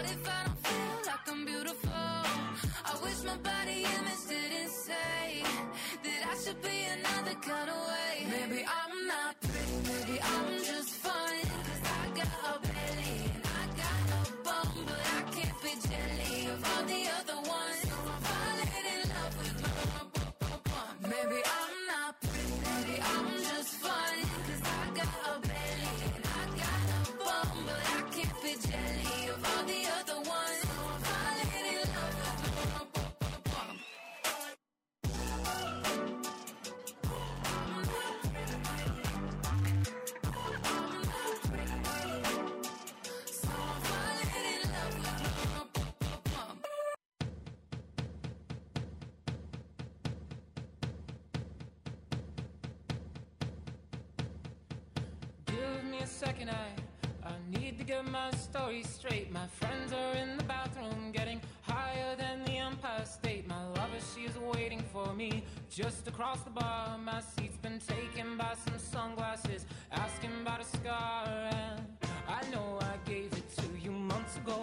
What if I don't feel like I'm beautiful? I wish my body image didn't say that I should be another kind of way. Maybe I'm not pretty, maybe I'm just fine. Cause I got a belly and I got a bum, but I can't be jelly of all the other ones. So I'm falling in love with my bum. Maybe I'm not pretty, maybe I'm just fine. Cause I got a belly and I got a bum, but I can't be jelly of all the other ones. So I'm falling in love with my bum. So I'm falling in love with my bum. Give me a second, I need to get my story straight. My friends are in the bathroom getting higher than the Empire State. My lover, she's waiting for me just across the bar. My seat's been taken by some sunglasses, asking about a scar. And I know I gave it to you months ago.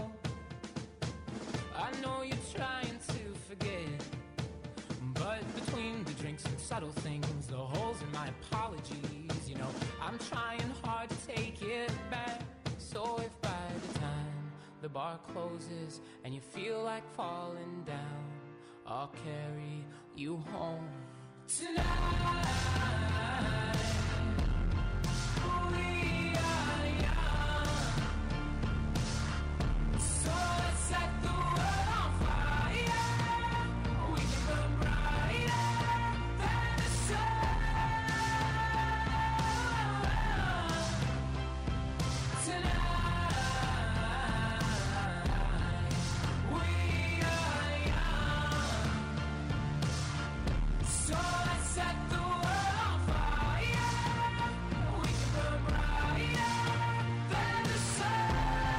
I know you're trying to forget, but between the drinks and subtle things, the holes in my apologies, you know, I'm trying hard to take it back. So if by the time the bar closes and you feel like falling down, I'll carry you home tonight. We are young, so let's set the world on fire. We can burn brighter than the sun tonight. We are young, so let's set the world on fire. We can burn brighter than the sun.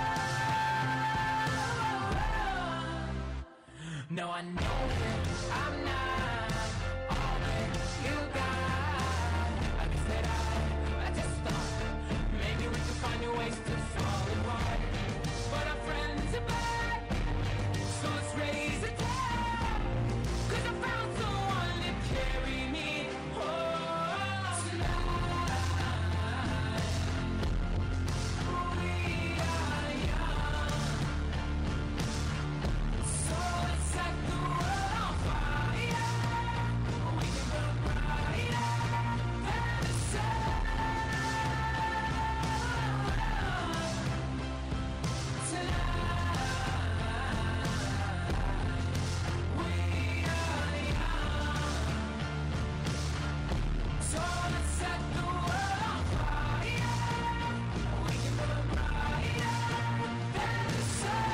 No, I know that I'm not all that you got. I guess that I just thought maybe we could find new ways to fall apart. But our friends are back, so let's raise a glass. Cause I found someone to carry me home tonight. We are young, so let's set the world on fire. We can burn brighter than the sun tonight. We are young, so let's set the world on fire. We can burn brighter than the sun.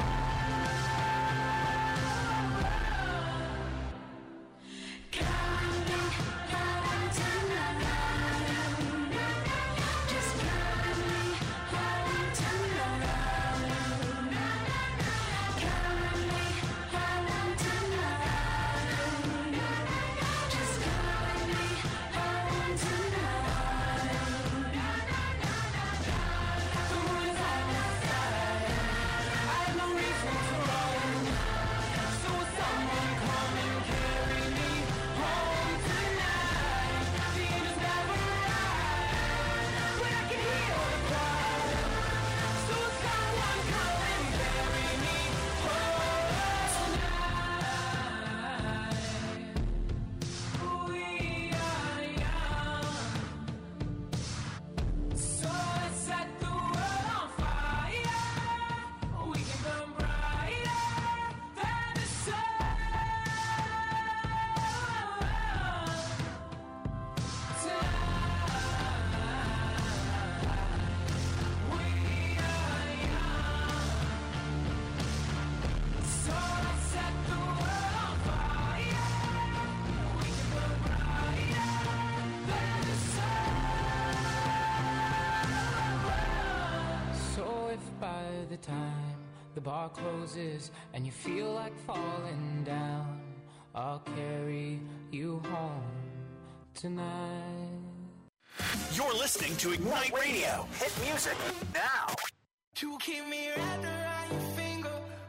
By the time the bar closes and you feel like falling down, I'll carry you home tonight. You're listening to Ignite Radio. Hit music now. You keep me wrapped around your finger,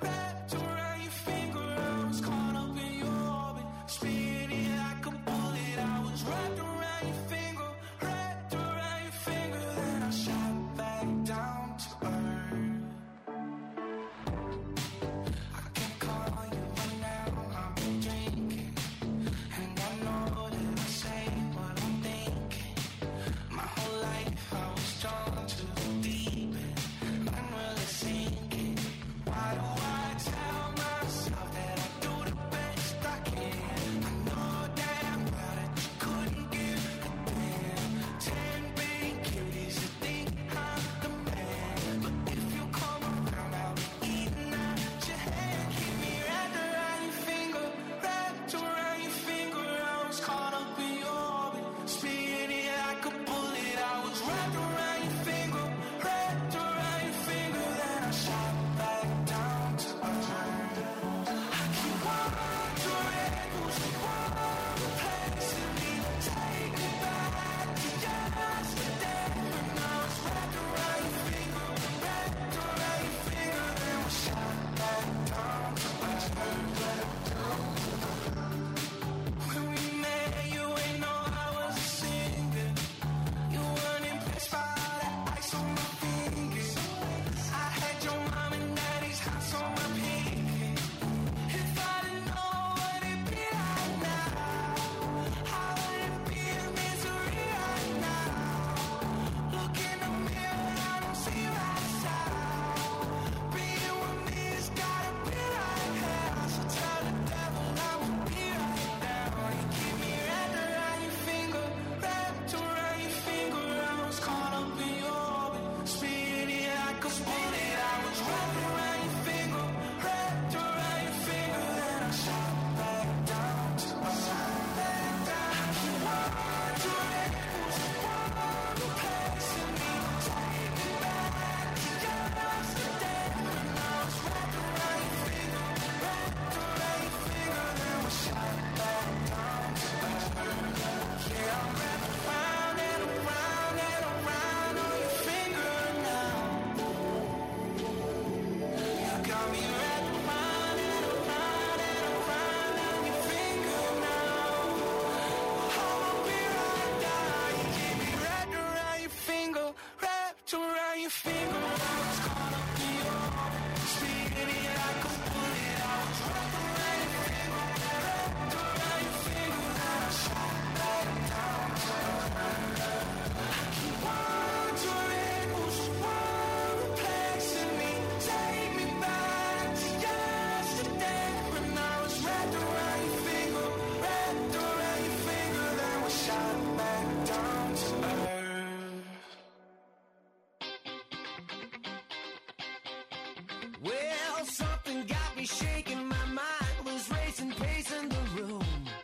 something got me shaking. My mind was racing, pacing the room.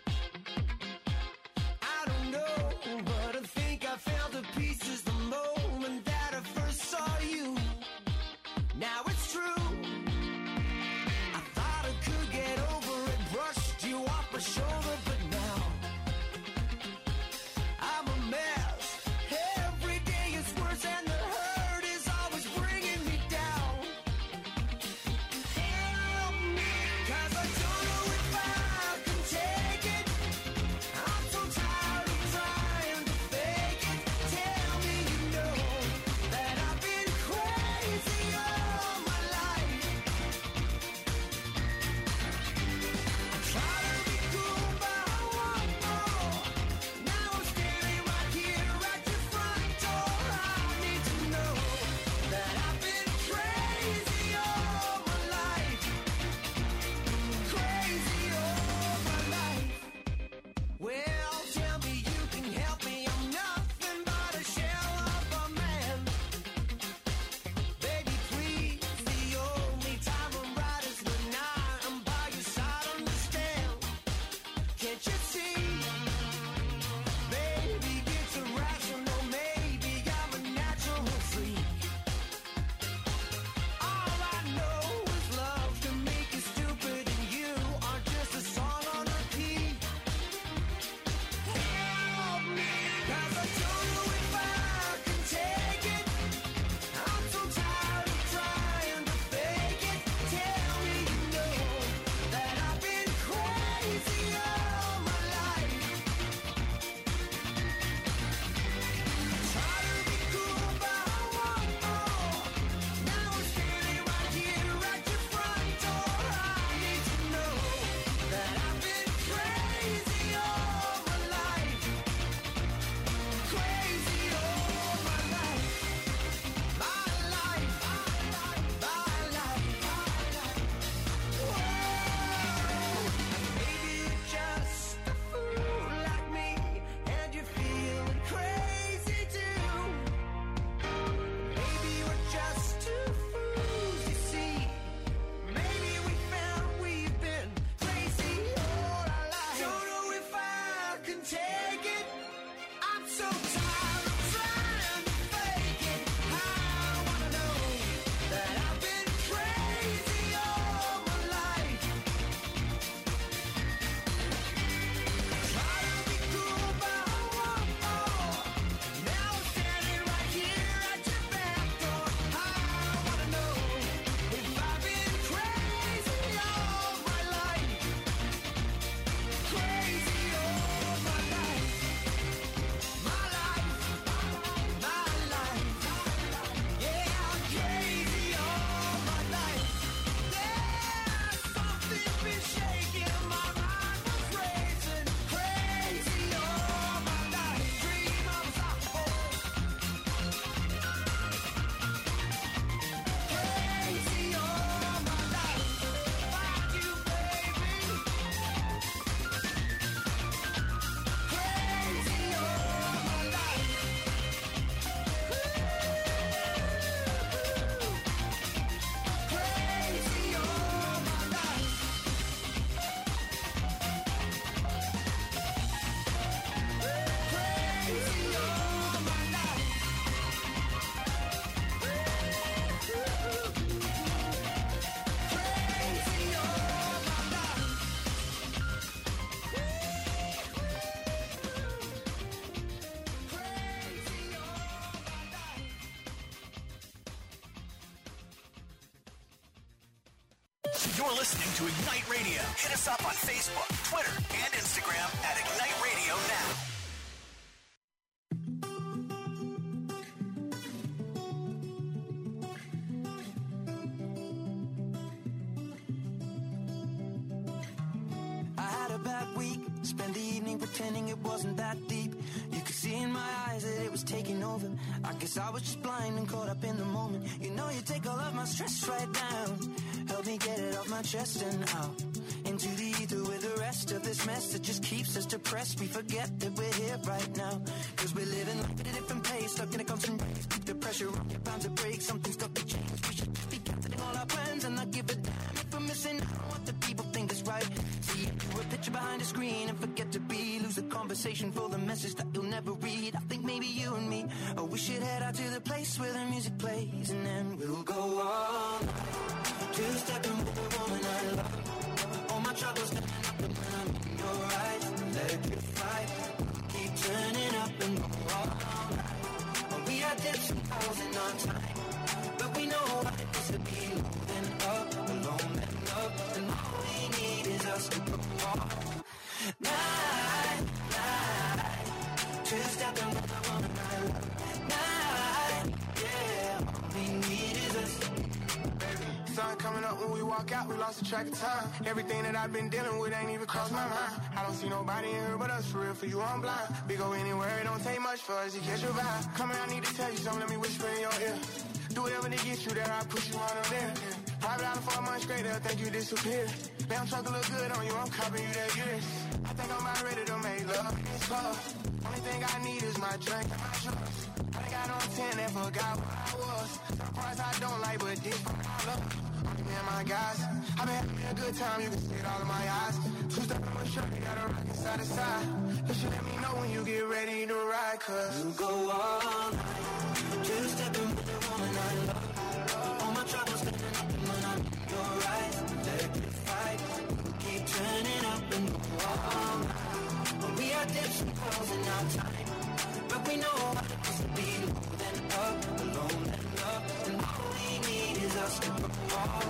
I don't know, but I think I fell to pieces the moment that I first saw you. Now it's true. I thought I could get over it, brushed you off my shoulder, but now I'm a mess. Every day is worse and the hurt is always bringing me down. Help me, 'cause I don't know if I can take it. I'm so tired of trying to fake it. Tell me you know that I've been crazy all my life. I try to be cool, but I want more. Now I'm standing right here at your front door. I need to know that I've been crazy all my life. Crazy all my life. Well, tell me you can help me. I'm nothing but a shell of a man. Baby, please, the only time I'm right is when I'm by your side. Understand? Can't you see? Baby, it's irrational. Maybe I'm a natural freak. All I know is love can make you stupid, and you are just a song on repeat. Help me, 'cause I don't know if I can take it. I'm so tired of trying to fake it. Tell me you know that I've been crazy all my life. Try to be cool, but I want more. Now I'm standing right here at your front door. I need to know that I've been crazy all my life. Crazy all my life. My life. My life. Whoa. Maybe you're just a fool like me, and you're feeling crazy too. Maybe we're just two fools, you see. Maybe we found we've been crazy all our lives. Don't know if I can take it. I'm so tired of trying to fake it. I wanna know that I've been crazy all my life. Try to be cool, but I want more. Now I'm standing right here at your back door. I wanna know if I've been crazy all my life. Crazy all my life. My life. My life. Yeah, I'm crazy all my life. Yeah, something's been shaking. My mind was racing. Crazy all my life. Dream unstoppable. Crazy all my life. Find you, baby. Crazy all my life. Crazy all my life. Crazy all my life. Crazy all my life. Crazy all my life. You're listening to Ignite Radio. Hit us up on Facebook, Twitter, and Instagram at Ignite Radio Now. I had a bad week, spent the evening pretending it wasn't that deep. You could see in my eyes that it was taking over. I guess I was just blind and caught up in the moment. You know you take all of my stress right down. Help me get it off my chest and out into the ether with the rest of this mess that just keeps us depressed. We forget that we're here right now, 'cause we're living life at a different pace, stuck in a constant race. The pressure on you bound to break, something's got to change. We should be canceling all our plans and not give a damn behind a screen and forget to be. Lose the conversation for the message that you'll never read. I think maybe you and me, oh, we should head out to the place where the music plays, and then we'll go all night. Two-stepping with the woman I love. All my troubles standing up and when I'm in your eyes. Electrified, keep turning up and go all night. We had dips and falls in our time, but we know what it is to be low and up, alone and up, and all we need is us to go all night, night. Two-stepping with the woman I love. Night, yeah, all we need is us. Sun coming up when we walk out, we lost the track of time. Everything that I've been dealing with ain't even crossed my mind. I don't see nobody in here but us, for real, for you I'm blind. We go anywhere, it don't take much for us to catch your vibe. Come here, I need to tell you something, let me whisper in your ear. Do whatever to get you there, I push you on up there. Private island for a month straight, they'll think you disappeared. Damn truck look good on you, I'm copying you that years. I think I'm about ready to make love, it's love. Only thing I need is my drink and my drugs. I think I don't 10 and forgot what I was. Some parts I don't like, but this part I love. Only me and my guys, I've been having a good time, you can see it all in my eyes. Two-step in my shirt, you gotta rock it side to side. You should let me know when you get ready to ride, cause we'll go all night. Two-stepping with the woman I love. All my troubles standing up and when I'm in your eyes. Electrified, keep turning up and go all night. We had dips and falls in our time, but we know what it is to be low and up, alone and up, and all we need is us to go all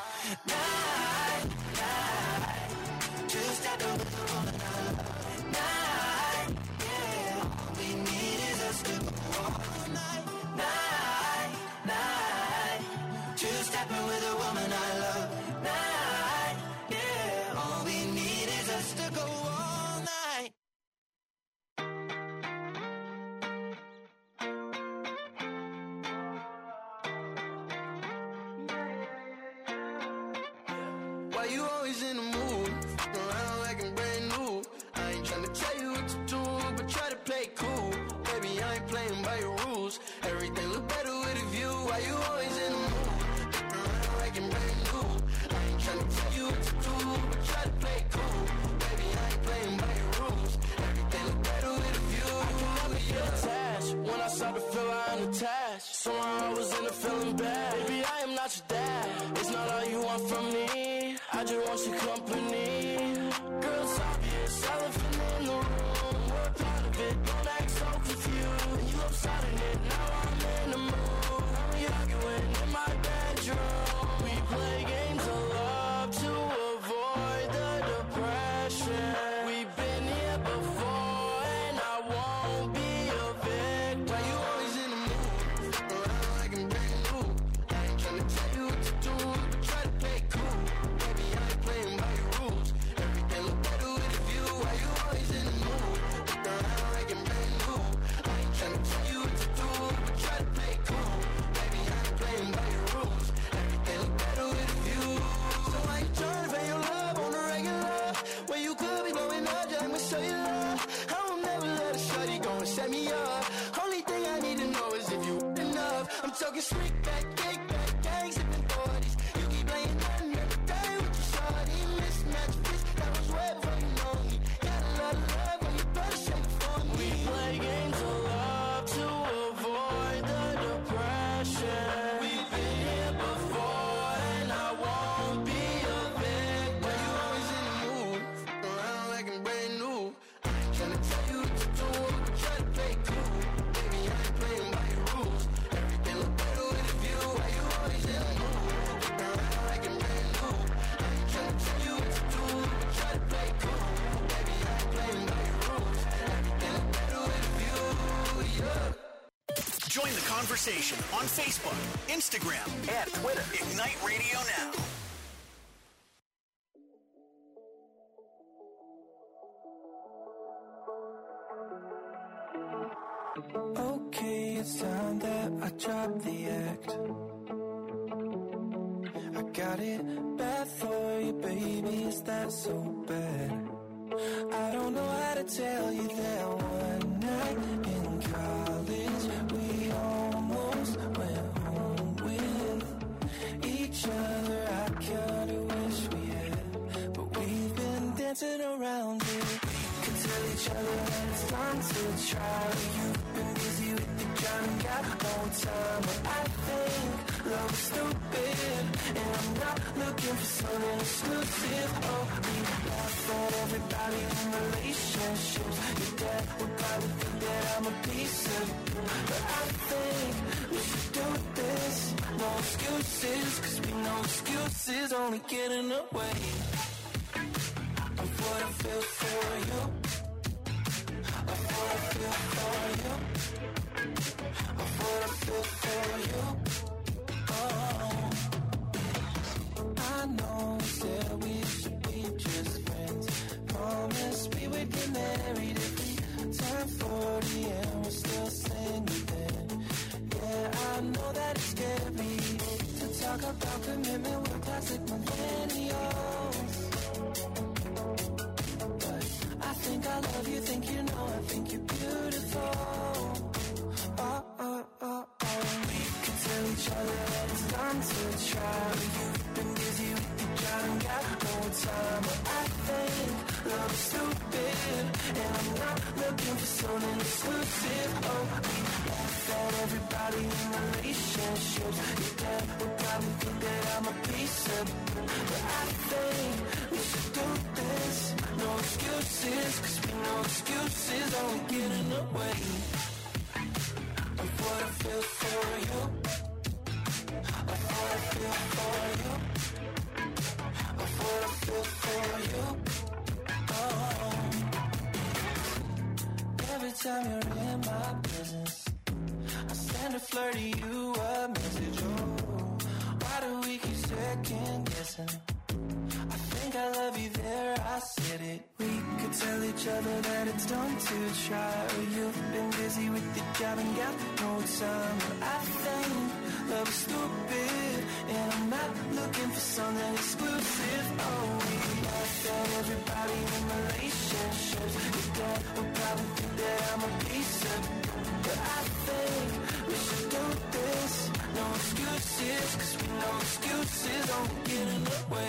night, night. Two-stepping with the woman I love. Night, yeah, all we need is us to go all night, night, night. Two-stepping with a woman I love. Night, yeah, all we need is us to go all night. Why you always in the mood? Around like I'm brand new. I ain't tryna tell you what to do, but try to play cool. Baby, I ain't playing by your rules. Everything look better with a view. Why you always in the mood? Around like I'm brand new. I ain't tryna tell you what to do, but try to play cool. Baby, I ain't playing by your rules. Everything look better with a view. I can never get attached. When I start to feel I'm attached, somehow I was in a feeling bad. Baby, I am not your dad. It's not all you want from me. I just want your company. Girl, it's obvious, elephant in the room. We're a part of it, don't act so confused. And you upside it, now I'm in the mood. We arguing in my bedroom. We play games of love to avoid the depression. We've been here before and I won't be a victim. Why you always in the mood? Around like I'm brand new. I ain't tryna tell you what to do, but try to play cool. Baby, I ain't playing by your rules. Everything look better with a view. Why you always in the mood? Around like I'm brand new. I ain't tryna tell you what to do, but try to play cool. Baby, I ain't playing by your rules. Everything look better with a view. So I ain't tryna pay your love on the regular. When you could be blowing up, just let me show you love. I will never let a shorty go and set me up. Only thing I need to know is if you enough. I'm talking slick back, kick back, gang sipping 40s. You keep playing nothing every day with your shorty. Mismatch fish, that was way before you know me. Got a lot of love when you better shake it for me. We play games of love to avoid the depression. We've been here before and I won't be a victim. Why you always in the mood? Around like I'm brand new. I ain't tryna tell you what to do, but try to play cool. Baby, I ain't playing by your rules. Everything look better with a view. Why you always in the mood? Around like I'm brand new. I ain't tryna tell you what to do, but try to play cool. Baby, I ain't playing by your rules. Everything look better with a view, yeah. Join the conversation on Facebook, Instagram, and Twitter. Ignite Radio Now. Okay, it's time that I drop the act. I got it bad for you, baby, is that so bad? I don't know how to tell you that one night in college we almost went home with each other. I kinda wish we had, but we've been dancing around it. We can tell each other that it's time to try. You've been busy with the job and got no time. But I think love is stupid, and I'm not looking for something exclusive. Oh, we laugh at everybody in relationships. Your dad would probably think that I'm a piece of you, but I think we should do this. No excuses, cause we know excuses only get in the way of what I feel for you, of what I feel for you, of what I feel for you. Oh, I know we said we should be just friends. Promise we would get married if we turn 40 and we're still single then. Yeah, I know that it's scary to talk about commitment with classic millennials. But I think I love you, think you know, I think you're beautiful. Oh, oh, oh, oh. We can tell each other that it's time to try. You've been busy with your job and got no time. But I think love is stupid, and I'm not looking for something exclusive. Oh, we laugh at everybody in relationships. Your dad would probably think that I'm a piece of you, but I think we should do this. No excuses, cause we know excuses only get in the way of what I feel for you, of what I feel for you, of what I feel for you. Oh, every time you're in my presence, I send a flirty you a message. Oh, why do we keep second guessing? I think I love you there, I said it. We could tell each other that it's time to try. You've been busy with the job and got no time. But I think love is stupid, and I'm not looking for something exclusive. Oh, we laugh at everybody in relationships. Your dad would probably think that I'm a piece of you, but I think we should do this. No excuses, cause we know excuses only get in the way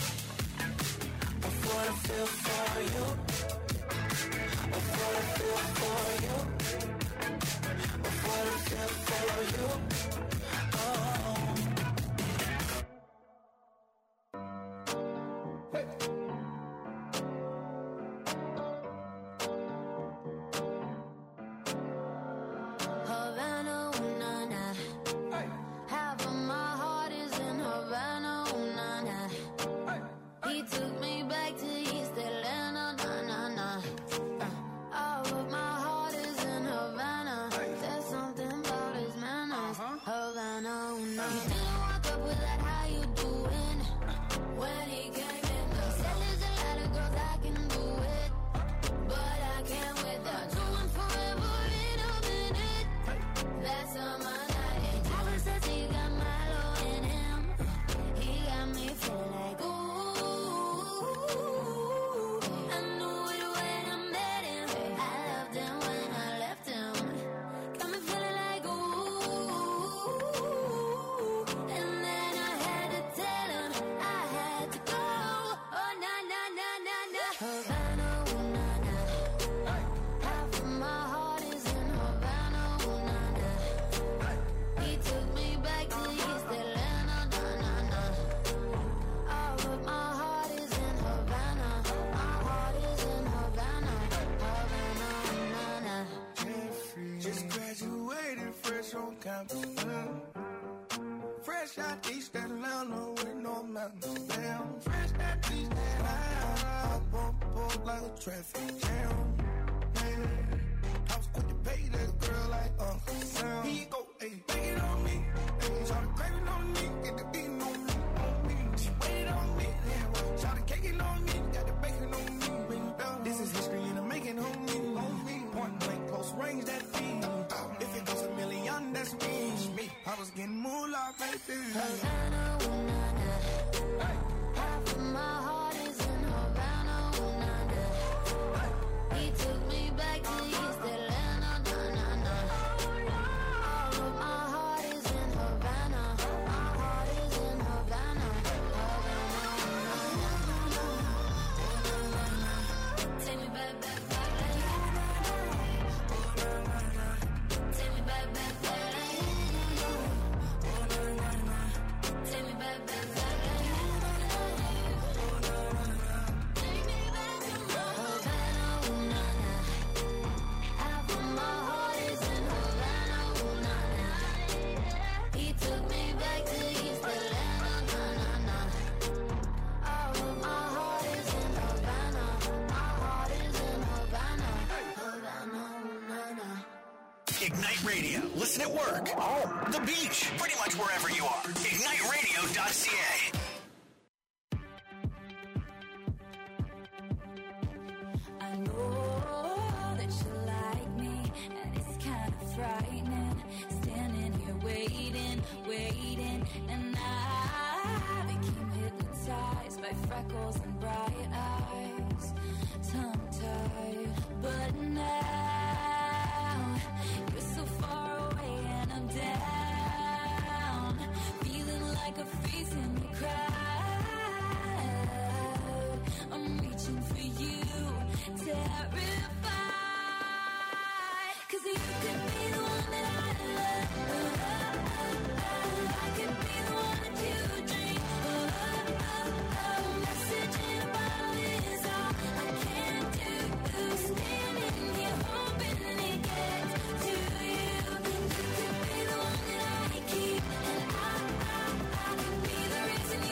of what I feel for you, of what I feel for you, of what I feel for you. Oh. Hey. Havana, ooh, nah, nah. Hey. Half of my heart is in Havana, ooh, nah, nah. Hey. He took me back to East Atlanta, nah, nah, nah. All of my heart is in Havana. There's something about his manners. Havana, ooh, nah. He didn't walk up with that, how you doing? When he came in, he said there's a lot of girls I can do it, but I can't without doing forever in a minute. That's on my night. Tyler says he got Milo in him. He got me feeling like, ooh. I knew it when I met him. I loved him when I left him. Got me feeling like, ooh. And then I had to tell him I had to go. Oh, nah, nah, nah, nah, nah. Havana, ooh, nah, nah. Half of my heart is in Havana, ooh, nah, nah. He took me back to East Atlanta, nah, nah, nah. All of my heart is in Havana. My heart is in Havana. Havana, nah, nah. Jeffrey, just graduated fresh on campus. Fresh out East Atlanta with no mountains. Damn, fresh out East Atlanta. I bump like a traffic jam. Man, I was quick to pay that girl like Uncle Sam. Here you go, hey, take it on me. Hey, try to crave it on me, get the beating on me, on me. She waited on me, yeah. Try to cake it on me, got the bacon on me. Bring it down. This is history and I'm making on me. Point blank, close range, that feed. If it goes $1 million, that's me. I was getting moolah, baby. Havana, ooh, nah, nah. Half of my heart is in Havana, ooh, nah, nah. He took me back to East Atlanta, nah, nah, nah. All of my heart is in Havana. My heart is in Havana. Havana, ooh, nah, nah, nah. Radio. Listen at work, home, the beach, pretty much wherever you are. IgniteRadio.ca. I know that you like me, and it's kind of frightening. Standing here waiting, and I became hypnotized by freckles and bright eyes, tongue-tied. But now you're so far away, and I'm down, feeling like a face in the crowd. I'm reaching for you, terrified, 'cause you could be the one that I love. I could be the one that you dream. Message in a bottle is all I can do. Standing here hoping it gets to you. You could be the one that I keep, and I could be the reason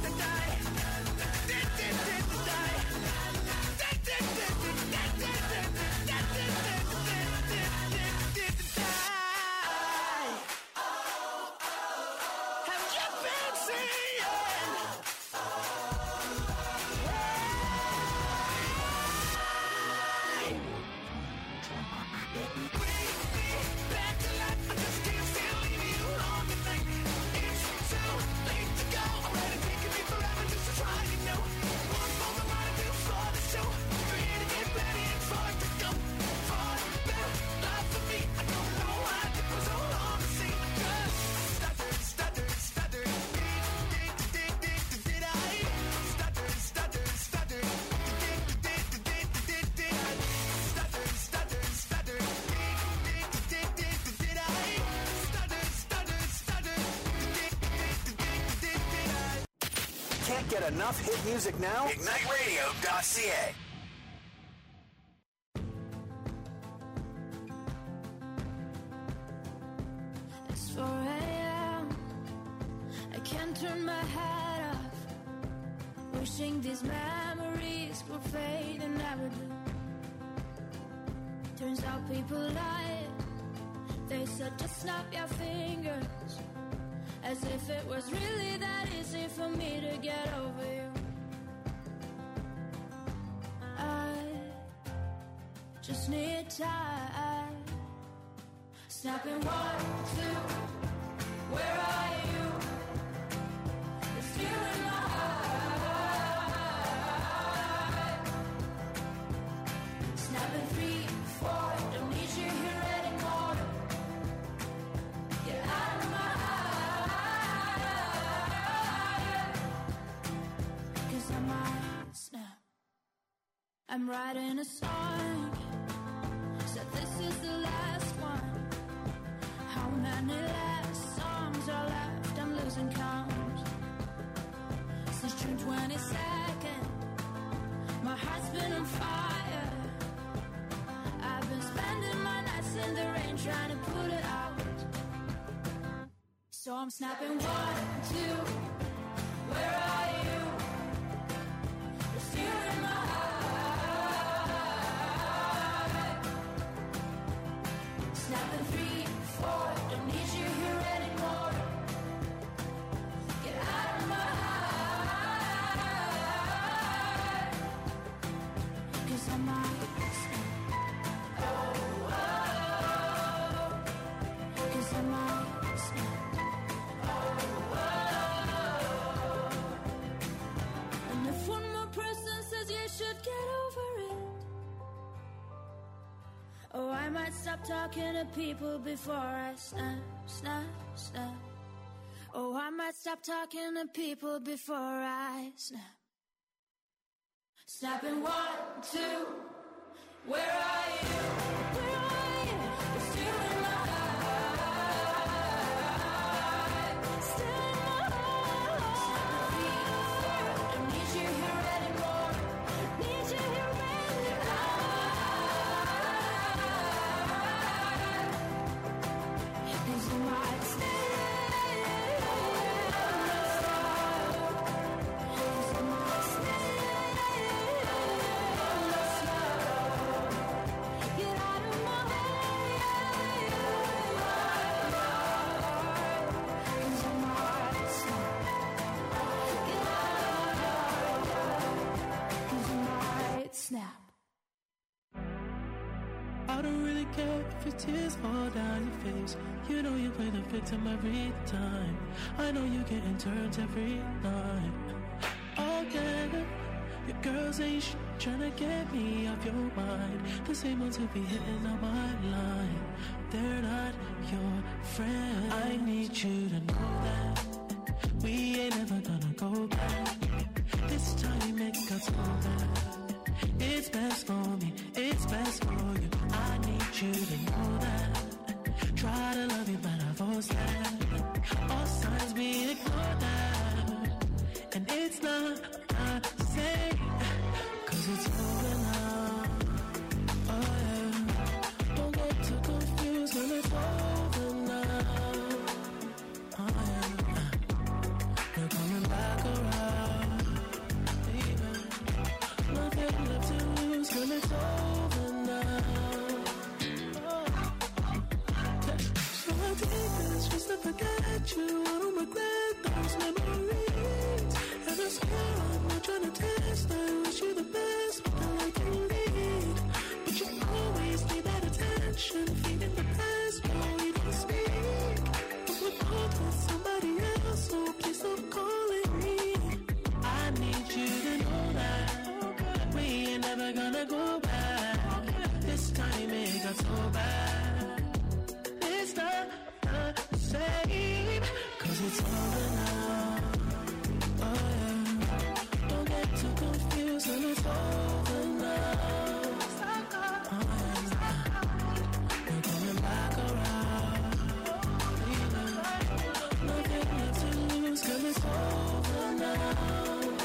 Can't get enough hit music now? IgniteRadio.ca. It's 4 a.m. I can't turn my head off. Wishing these memories would fade and never do. Turns out people lied. They said just snap your fingers. As if it was really that easy for me to get over you. I just need time. Snapping 1, 2. Where are you? It's you in my heart. Snapping 3, 4. Don't need you here anymore. Get out of my snap. I'm writing a song. Said this is the last one. How many last songs are left? I'm losing count. Since June 22nd, my heart's been on fire. I've been spending my nights in the rain trying to put it out. So I'm snapping 1, 2. Where are you? Still in my heart. Snapping 3, 4. Don't need you here anymore. Get out of my heart. 'Cause I might snap. Oh, oh. 'Cause I might snap. Should get over it. Oh, I might stop talking to people before I snap, snap, snap. Oh, I might stop talking to people before I snap. Snapping 1, 2. Where are you? Where are you? You're still in my heart. Still in my heart. Don't need you here anymore. Need you here anymore. 'Cause you might stay. 'Cause you might stay. Get out of my way. 'Cause you might stay. Get out. 'Cause you might snap. I don't really care if your tears fall down your face. You know you play the victim every time. I know you getting turns every night. Oh yeah, your girls ain't trying to get me off your mind. The same ones who be hitting on my line. They're not your friend. I need you to know that we ain't never gonna go back. This time it got so bad. It's best for me, it's best for you. I need you to know that. Try to love you, but I've all that. All signs we ignore that. And it's not the same, 'cause it's over now. Oh yeah, don't get too confused when it's over now. Oh yeah, we're coming back around. can't forget you. I don't regret those memories. And I swear I'm not trying to test. I wish you the best, but I can lead. But you always need that attention, feeding the past while we don't speak. But we're both with somebody else, so please stop calling me. I need you to know that we ain't never gonna go back. This time it got so bad. It's not the same, 'cause it's over now. Oh yeah, don't get too confused when it's over now. Oh yeah, we're coming back around. Nothing left to lose 'cause it's over now.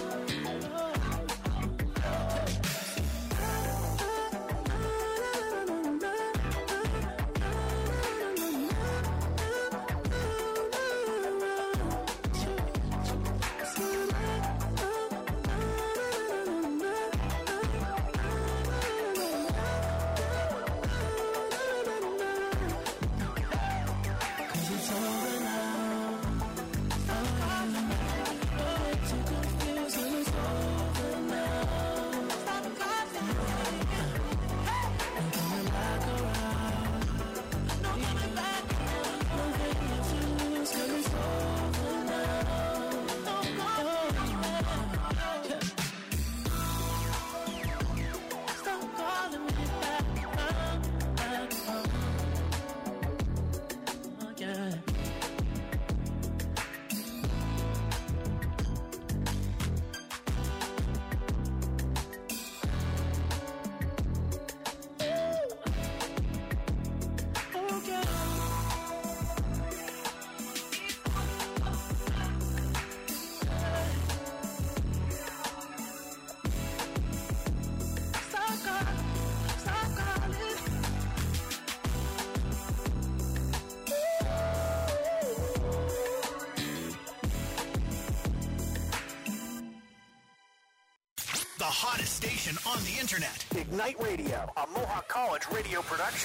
The hottest station on the internet. Ignite Radio, a Mohawk College radio production.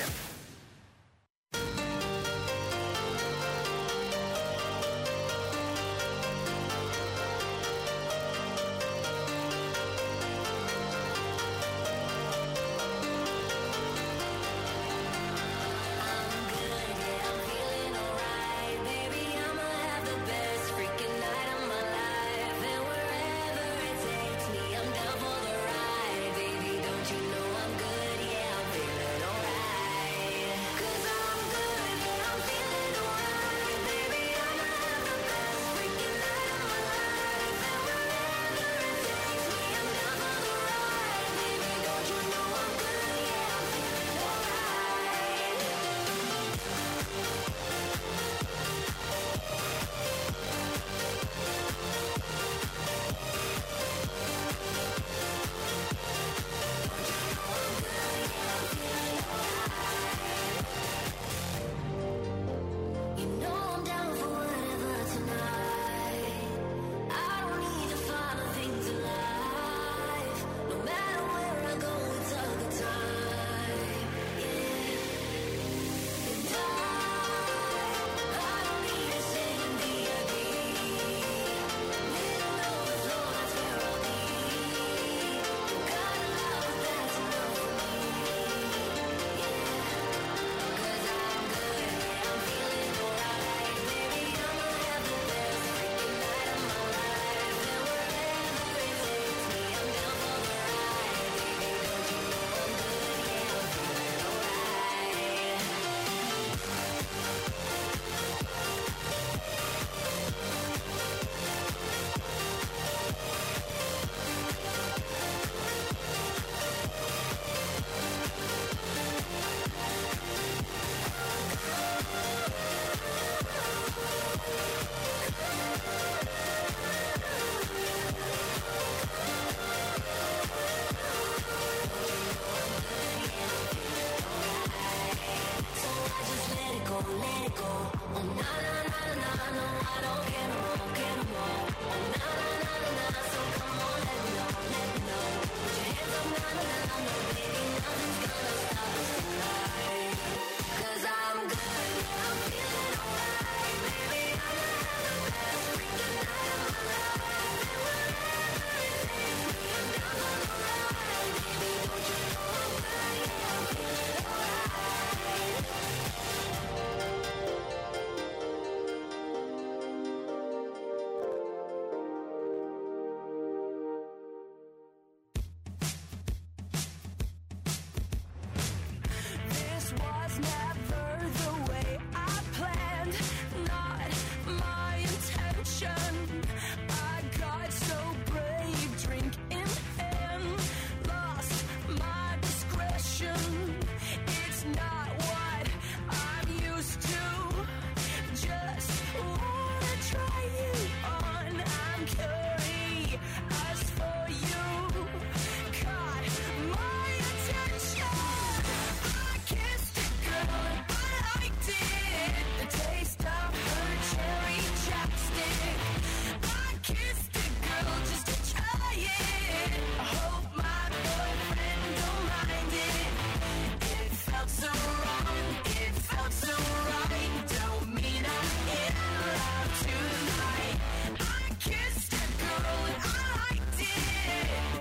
and not my intention. I got so brave, drink in hand, lost my discretion. It's not what I'm used to. Just wanna try you on. I'm curious for you. Caught my attention. I kissed a girl and I liked it. The taste of her cherry chapstick. I kissed a girl just to try it. I hope my boyfriend don't mind it. It felt so wrong, it felt so right. Don't mean I'm in love tonight. I kissed a girl and I liked it.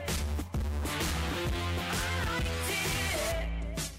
I liked it.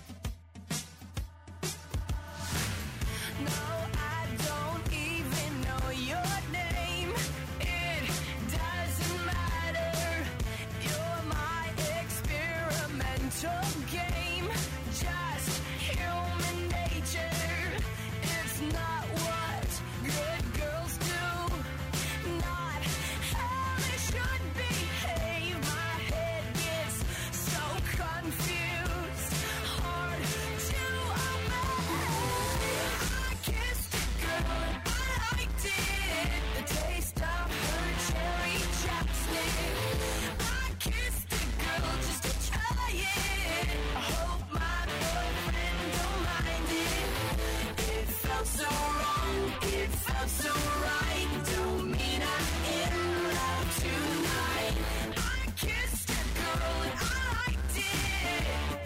No, I don't even know your name. It doesn't matter. You're my experimental game. Just human nature. It's not what good girls do. Not how they should behave. My head gets so confused. Hard to obey. I kissed a girl and I liked it. The taste of her cherry chapstick. I kissed a girl just to try it. I hope my boyfriend don't mind it. It felt so wrong, it felt so right. Don't mean I'm in love tonight. I kissed a girl and I liked it.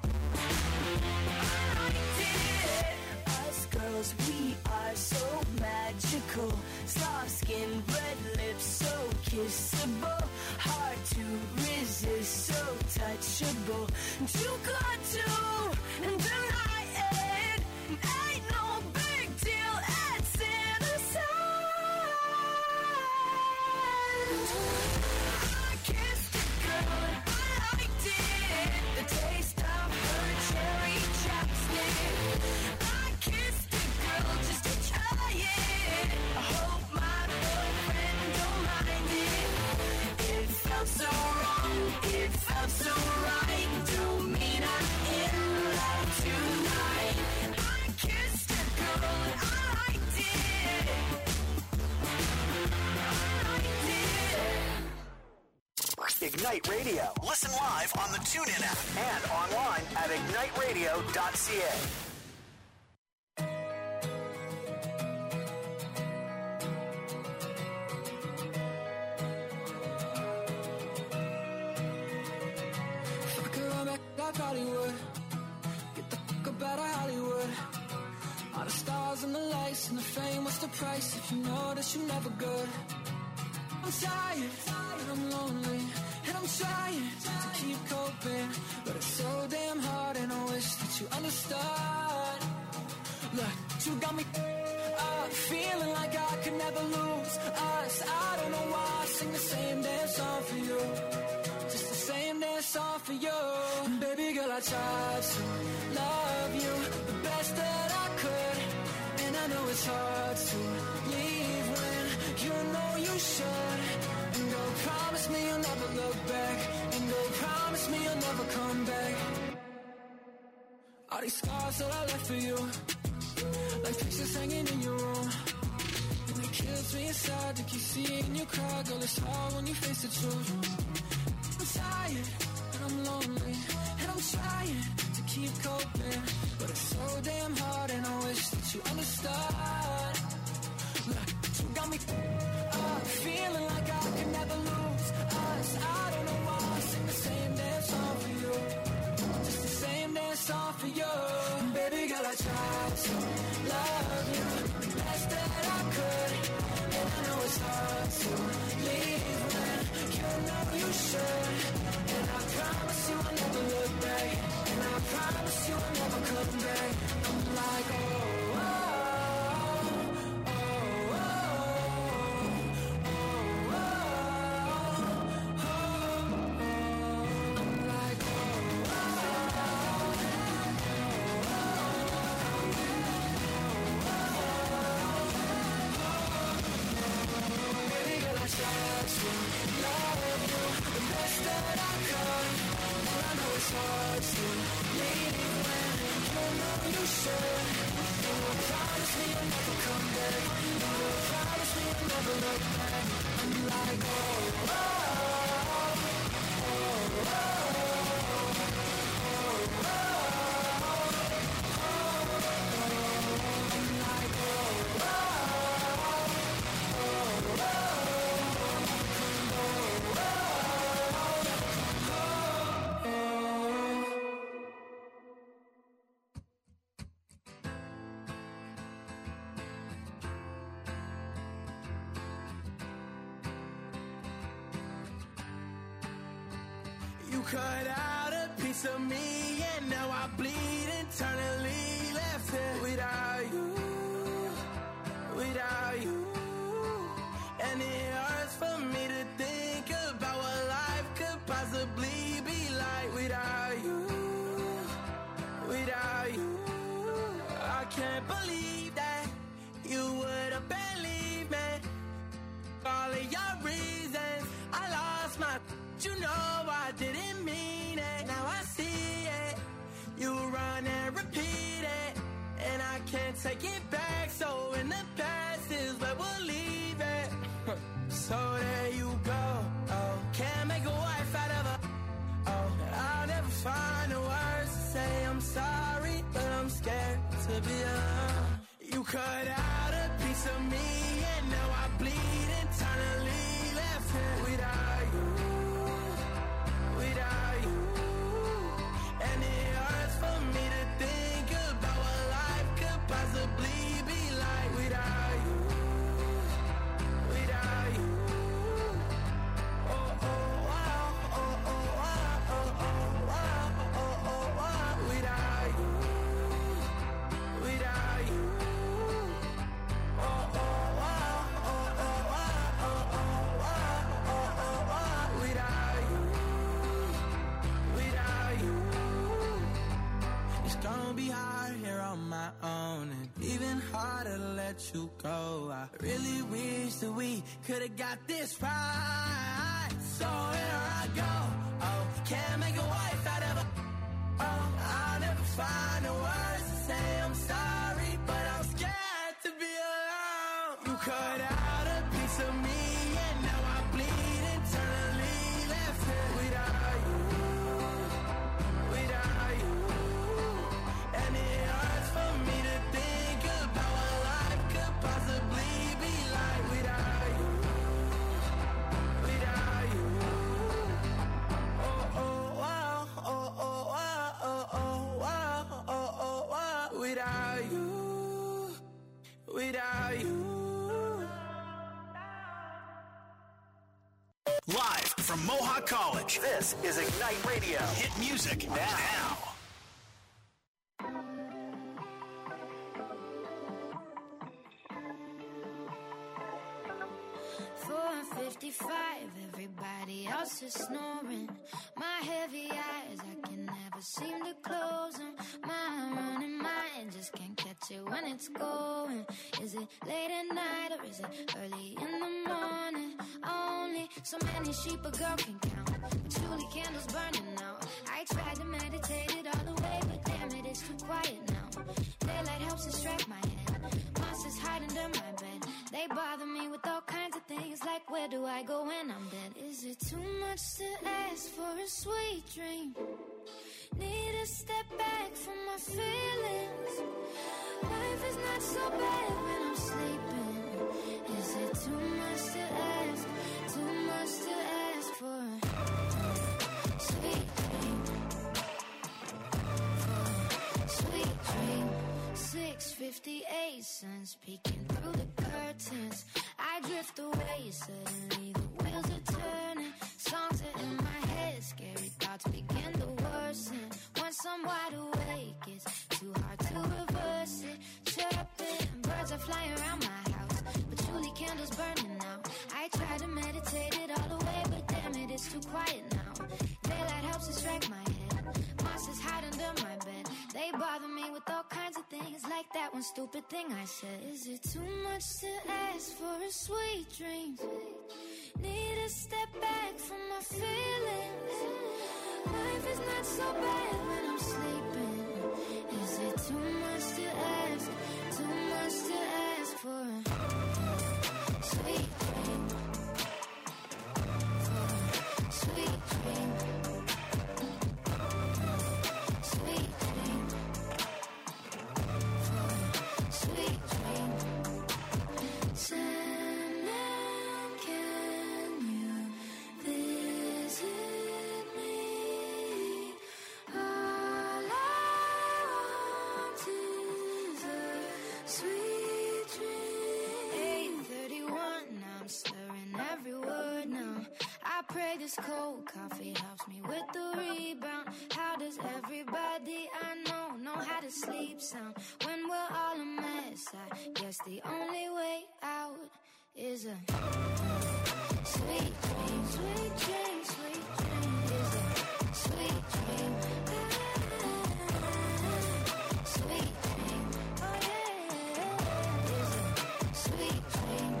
I liked it. Us girls, we are so magical. Soft skin, red lips, so kissable. Hard to resist, so touchable. Too good to deny it. Ain't no big deal, it's innocent. I kissed a girl and I liked it. The taste of her cherry chapstick. I kissed a girl just to try it. I hope my boyfriend don't mind it. It felt so wrong, it felt so right. Don't mean I'm in love tonight. I kissed a girl and I liked it. I liked it. Ignite Radio. Listen live on the TuneIn app and online at igniteradio.ca. If I could run back like Hollywood, get the fuck up out of Hollywood. All the stars and the lights and the fame, what's the price if you know that you're never good? I'm tired, and I'm lonely, and I'm trying to keep coping, but it's so damn hard and I wish that you understood. Look, you got me feeling like I could never lose us. I don't know why I sing the same damn song for you, just the same damn song for you. And baby girl, I tried to love you the best that I could, and I know it's hard to leave when you know you should. And go promise me you'll never look back, and go promise me you'll never come back. All these scars that I left for you, like pictures hanging in your room, and it kills me inside to keep seeing you cry. Girl, it's hard when you face the truth. I'm tired and I'm lonely, and I'm trying to keep coping, but it's so damn hard and I wish that you understood. Look, you got me feeling like I can never lose us. I don't know why I sing the same damn song for you, just the same damn song for you. And baby girl, I tried to love you the best that I could, and I know it's hard to leave when you know you should. And I promise you I'll never look back, and I promise you I'll never come back. I'm like, oh, oh, oh. touch you. Leave when you know you should. You will promise me you'll never come back. You will promise me you'll never look back. I'm like, oh, oh, oh, oh, oh, I'm like, oh, You cut out a piece of me and now I bleed internally. Left here without you, without you. And it hurts for me to think about what life could possibly be like without you, without you. I can't believe that you would have believed me. All of your reasons, I lost my... You know I didn't mean it. Now I see it. You run and repeat it, and I can't take it back. So in the past is where we'll leave it. So there you go. Oh, can't make a wife out of her. Oh, I'll never find the words to say I'm sorry, but I'm scared to be alone. You cut out a piece of me, and now I bleed internally. Left here without you, without you. And it hurts for me to think about what life could possibly be like without you, without you. Oh, oh, wow, oh, oh, wow, oh, oh, wow, oh, oh, wow, without you, without you. Oh, oh, wow, oh, oh, wow, oh, oh, wow, oh, oh, wow, without you, without you. It's gonna be hard here on my own, and even harder to let you go. I really wish that we could've got this right. So here I go. Oh, can't make a wife out of her. Oh, I'll never find the words to say I'm sorry, but I'm scared to be alone. You cut out a piece of me, and now I bleed internally. Left here without you, without you. And it hurts for me to think about what life could possibly be like without you, without you. Oh, oh, wow, oh, oh, wow, oh, oh, wow, oh, oh, wow, without you, without you. Live from Mohawk College, this is Ignite Radio. Hit music now. 4:55, everybody else is snoring. My heavy eyes, I can never seem to close them. My running mind just can't catch it when it's going. Is it late at night or is it early in the morning? Only so many sheep a girl can count, but surely candles burning out. I tried to meditate it all the way, but damn it, it's too quiet now. Daylight helps distract my head. Monsters hide under my bed. They bother me with all kinds of things, like where do I go when I'm dead? Is it too much to ask for a sweet dream? Need to step back from my feelings. Life is not so bad when I'm sleeping. Is it too much to ask? Too much to ask for a sweet dream? For a sweet dream. 6:58, sun's peeking through the curtains. I drift away, suddenly the wheels are turning. Songs are in my head, scary thoughts begin to worsen. Once I'm wide awake, it's too hard to reverse it. Chirping, birds are flying around my house, but truly candles burning out. I try to meditate it all the way, but damn it, it's too quiet now. Daylight helps distract my head. Monsters hide under my bed. They bother me with all kinds of things, like that one stupid thing I said. Is it too much to ask for a sweet dream? Need to step back from my feelings. Life is not so bad when I'm sleeping. Is it too much to ask? Too much to ask for a sweet dream? For a sweet dream. Sweet dream. For a sweet dream. Sandman, can you visit me? All I want is a sweet dream. 8:31, I'm slurring every word now. I pray this cold coffee helps me with the rebound. How does everybody I know how to sleep sound when we're all a mess? I guess the only way out is a sweet dream, sweet dream, sweet dream. Is a sweet dream, sweet dream. Oh yeah, is a sweet dream.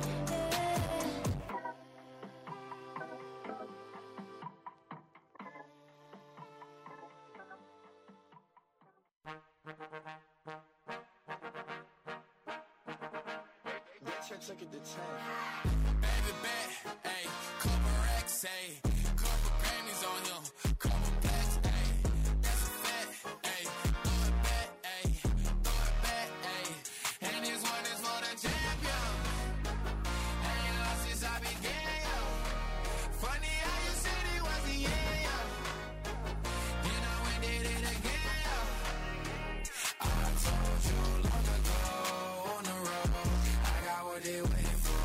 Check it to 10. Baby bet, ayy, couple racks, ayy, couple Grammys on him, couple plaques, ayy, that's a fact, ayy, throw it back, ayy, throw it back, ayy, and this one is for the champion. Ain't lost since I began, yo. Funny how you said it wasn't yeah, yo. Then I went did it again, yo. I told you long ago on the road, I got what they waiting for.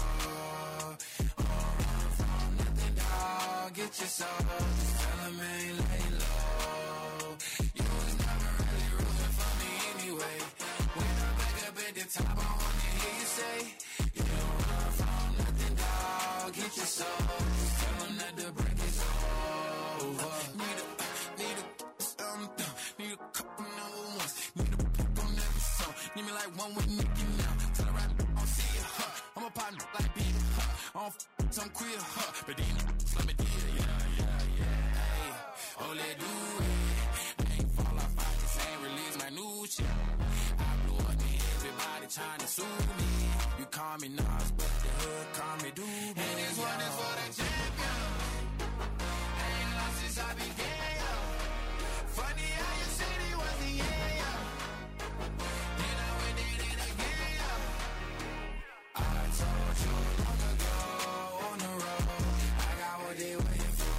Get your soul, just tell them ain't lay low. You was never really rooting for me anyway. When I'm back up at the top, I wanna hear you say, you don't run from nothing, dog. Get your soul, just tell them that the break is over. Need a couple number ones. Need a book on every song. Need me like one with Nicki now. Tell her I don't see it, huh? I'm a partner like beat, huh? I don't some queer, huh? But then let me deal, yeah. Hey, oh, let do it. Ain't fall off, I just ain't release my new shit. I blew up and everybody trying to sue me. You call me Nas, but the hood call me Doobie. And this one is for the champion. Ain't lost since I began, yo. Funny how you said it wasn't yeah, yo. Then I went did it again, yo. I told you long ago on the road, I got what they waiting for.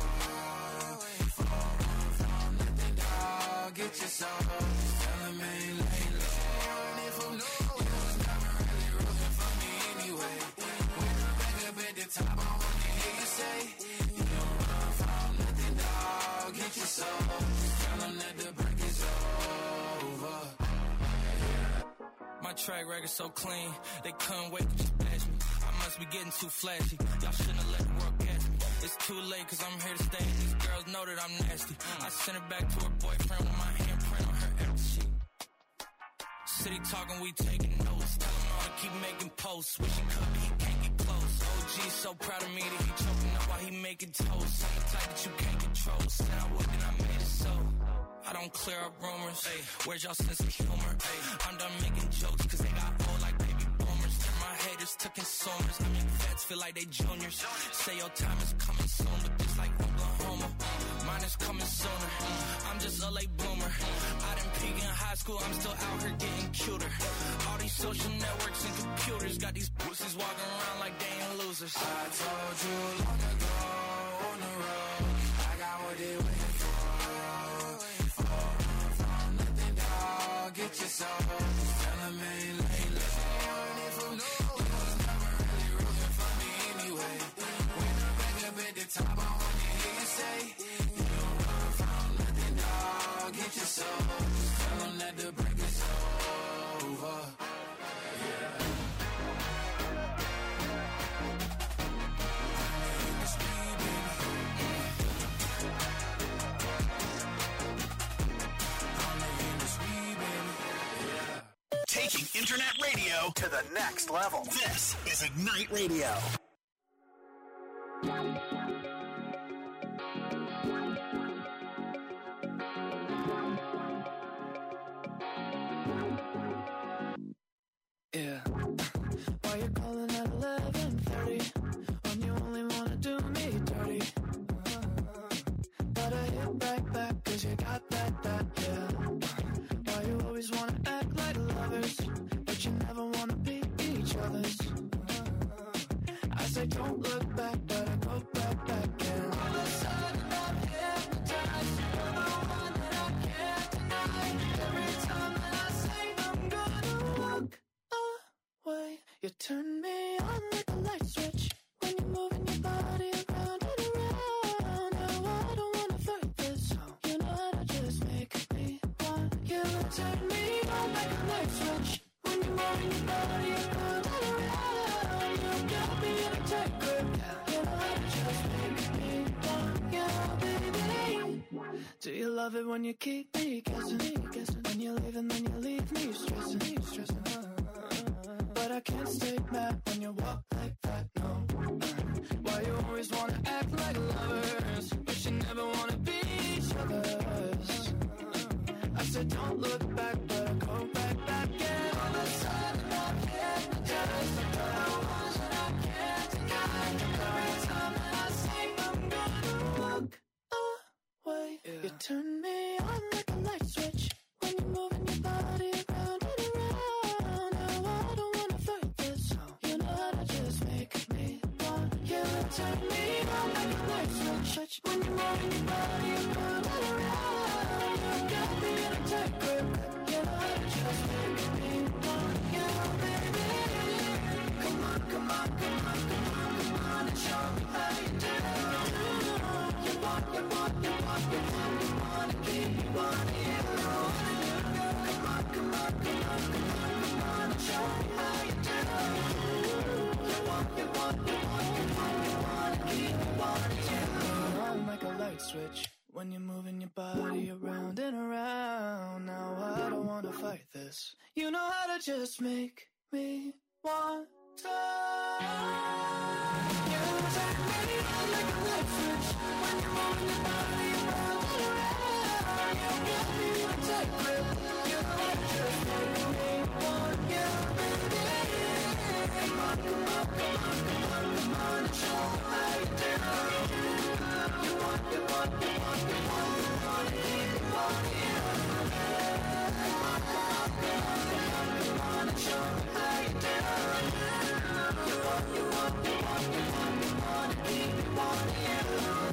From nothing, dog. Get your soul, just tell them ain't lay low. And if I'm you was never really rooting for me anyway. When I'm back up at the top, I wanna hear you say, you don't run from nothing, dog. Get your soul, just tell them that the break is over. My track record so clean, they couldn't wait to just bash me. I must be getting too flashy. Y'all shouldn't have let the world catch me. It's too late cause I'm here to stay. These girls know that I'm nasty. I sent her back to her boyfriend with my handprint on her empty sheet. City talking, we taking notes. Tell him all to keep making posts. Wish he could, but he can't get close. OG's so proud of me that he choking up while he making toast. I'm the type that you can't control. Said I would, then I made it so. I don't clear up rumors. Ay, where's y'all sense of humor? Ay, I'm done making jokes cause they got old like baby boomers. Turn my haters to consumers. I mean vets feel like they juniors. Say your time is coming soon, but just like Oklahoma, mine is coming sooner. I'm just a late bloomer. I didn't peak in high school, I'm still out here getting cuter. All these social networks and computers got these pussies walking around like they ain't losers. I told you long ago on the road, I got what they waiting for. From nothing, dog. Get your soul, just tell them ain't lay low. And if I'm you was never really rooting for me anyway. When I'm back up at the top, I wanna hear you say, you don't run from nothing, dog. Get your soul, just tell them that the break is over. Taking internet radio to the next level. This is Ignite Radio. calling at 11:30 when you only wanna do me dirty. But I hit right back 'cause you got that, yeah. Why you always wanna act like lovers, but you never wanna be each other's. I say don't look back, but I go back, and all of a sudden I'm hypnotized. You're the one that I can't deny. Every time that I say I'm gonna walk away, you turn me on like a light switch when you're moving your body around and around. Now I don't wanna fight this, you know how to just make me want you. Turn me on like a light switch when you're moving your body around and around. You got me in a tight grip, you know how to just make me want you, baby. Do you love it when you keep me guessing? When you leave and then you leave me stressing. But I can't stay mad when you walk like that, no. Why you always wanna act like lovers, but you never wanna be each other's. I said don't look back, but I go back, and all of a sudden I'm hypnotized. You're the ones that I can't deny. Every time that I say I'm gonna walk away, you turn me on like a light switch when you're moving your body around and around. Now I don't wanna fight this, you know how to just make me want you. Turn me on like a light switch when you're moving your body around and around. You got me in a tight grip, you know how to just make me want you, baby. Come on, come on, come on, come on, come on, and show me how you do. You want, you want, you want, you want, you want to keep me wanting you. Come on, come on, come on, come on, come on, and show me how you do. You want, you want, you want, you want, you want to keep me wanting you. On like a light switch when you're moving your body around and around. Now I don't wanna fight this. You know how to just make me want to. You turn me on like a light switch when you're moving your body around and around. You got me in a tight grip. You know how to just make me want you, baby. Come on, come on, come on, come on, come on, and show me how you do. You want, you want, you want, you want, you want to keep me wanting you. Come on, come on, come on, come on, come on, and show me how you do. You want, you want, you want, you want, you want to keep me wanting you.